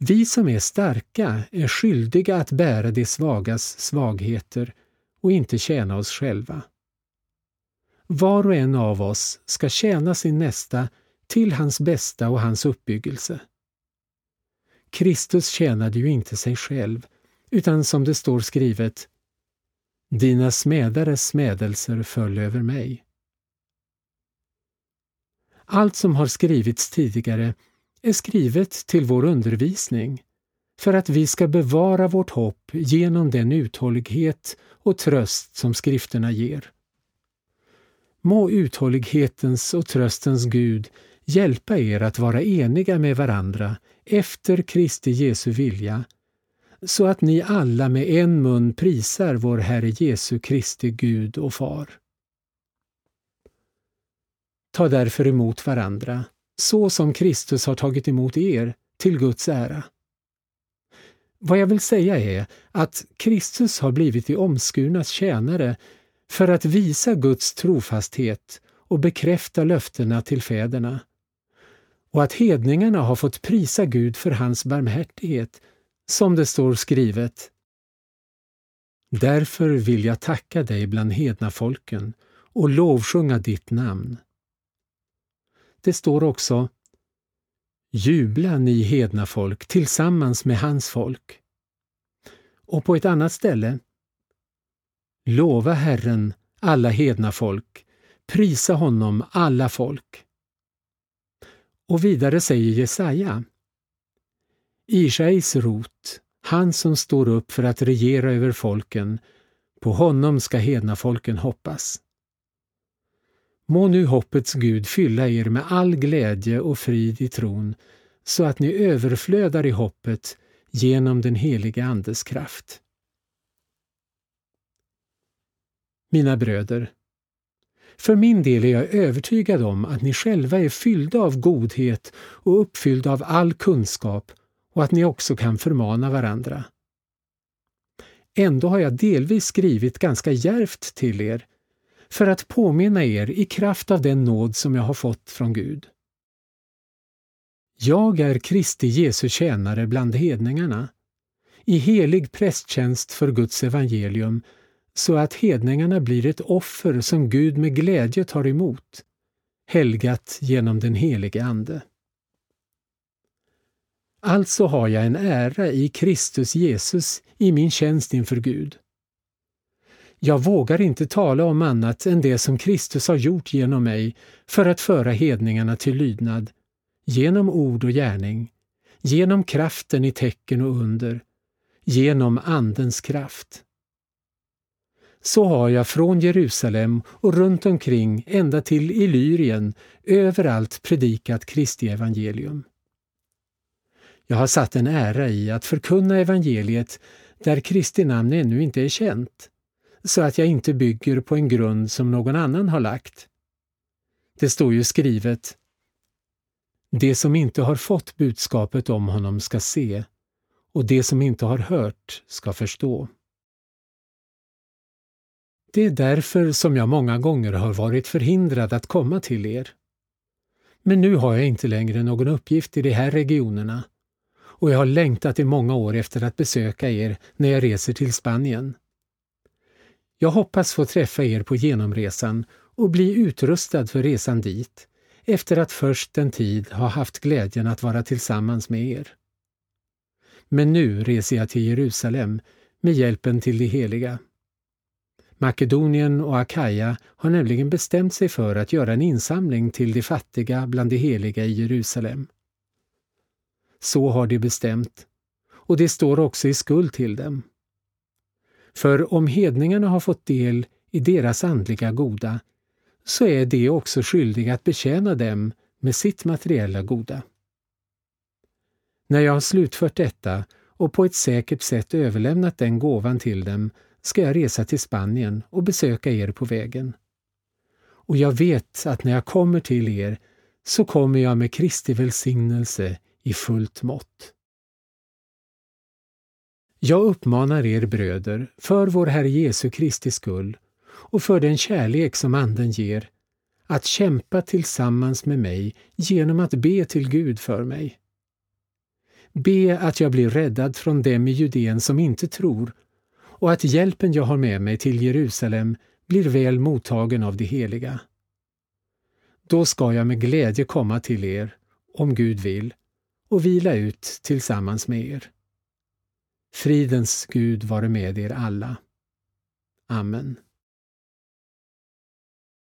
Vi som är starka är skyldiga att bära de svagas svagheter och inte tjäna oss själva. Var och en av oss ska tjäna sin nästa till hans bästa och hans uppbyggelse. Kristus tjänade ju inte sig själv, utan som det står skrivet: dina smädares smädelser föll över mig. Allt som har skrivits tidigare är skrivet till vår undervisning, för att vi ska bevara vårt hopp genom den uthållighet och tröst som skrifterna ger. Må uthållighetens och tröstens Gud hjälpa er att vara eniga med varandra efter Kristi Jesu vilja, så att ni alla med en mun prisar vår Herre Jesu Kristi Gud och Far. Ta därför emot varandra, så som Kristus har tagit emot er, till Guds ära. Vad jag vill säga är att Kristus har blivit de omskurnas tjänare för att visa Guds trofasthet och bekräfta löftena till fäderna, och att hedningarna har fått prisa Gud för hans barmhärtighet, som det står skrivet: därför vill jag tacka dig bland hedna folken och lovsjunga ditt namn. Det står också: jubla ni hedna folk tillsammans med hans folk. Och på ett annat ställe: lova Herren alla hedna folk, prisa honom alla folk. Och vidare säger Jesaja: Isais rot, han som står upp för att regera över folken, på honom ska hedna folken hoppas. Må nu hoppets Gud fylla er med all glädje och frid i tron, så att ni överflödar i hoppet genom den heliga Andes kraft. Mina bröder, för min del är jag övertygad om att ni själva är fyllda av godhet och uppfyllda av all kunskap, och att ni också kan förmana varandra. Ändå har jag delvis skrivit ganska djärvt till er, för att påminna er i kraft av den nåd som jag har fått från Gud. Jag är Kristi Jesu tjänare bland hedningarna, i helig prästtjänst för Guds evangelium, så att hedningarna blir ett offer som Gud med glädje tar emot, helgat genom den helige Ande. Alltså har jag en ära i Kristus Jesus i min tjänst inför Gud. Jag vågar inte tala om annat än det som Kristus har gjort genom mig för att föra hedningarna till lydnad, genom ord och gärning, genom kraften i tecken och under, genom Andens kraft. Så har jag från Jerusalem och runt omkring ända till Illyrien överallt predikat Kristi evangelium. Jag har satt en ära i att förkunna evangeliet där Kristi namn ännu inte är känt, så att jag inte bygger på en grund som någon annan har lagt. Det står ju skrivet: det som inte har fått budskapet om honom ska se, och det som inte har hört ska förstå. Det är därför som jag många gånger har varit förhindrad att komma till er. Men nu har jag inte längre någon uppgift i de här regionerna, och jag har längtat i många år efter att besöka er när jag reser till Spanien. Jag hoppas få träffa er på genomresan och bli utrustad för resan dit, efter att först en tid ha haft glädjen att vara tillsammans med er. Men nu reser jag till Jerusalem med hjälpen till de heliga. Makedonien och Akaja har nämligen bestämt sig för att göra en insamling till de fattiga bland de heliga i Jerusalem. Så har de bestämt, och det står också i skuld till dem. För om hedningarna har fått del i deras andliga goda, så är de också skyldiga att betjäna dem med sitt materiella goda. När jag har slutfört detta och på ett säkert sätt överlämnat den gåvan till dem, ska jag resa till Spanien och besöka er på vägen. Och jag vet att när jag kommer till er så kommer jag med Kristi välsignelse i fullt mått. Jag uppmanar er bröder, för vår Herre Jesu Kristi skull och för den kärlek som Anden ger, att kämpa tillsammans med mig genom att be till Gud för mig. Be att jag blir räddad från dem i Judeen som inte tror, och att hjälpen jag har med mig till Jerusalem blir väl mottagen av de heliga. Då ska jag med glädje komma till er, om Gud vill, och vila ut tillsammans med er. Fridens Gud vare med er alla. Amen.